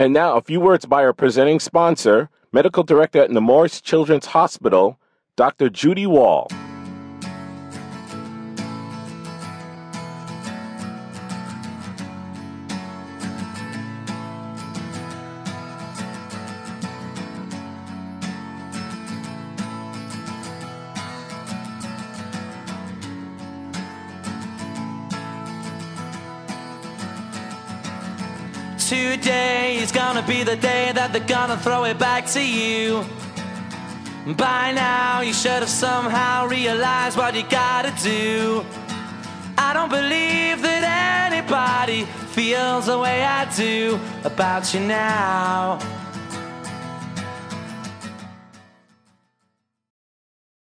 And now, a few words by our presenting sponsor, Medical Director at Nemours Children's Hospital, Dr. Judy Wall. Today is gonna be the day that they're gonna throw it back to you. By now you should have somehow realized what you gotta do. I don't believe that anybody feels the way I do about you now.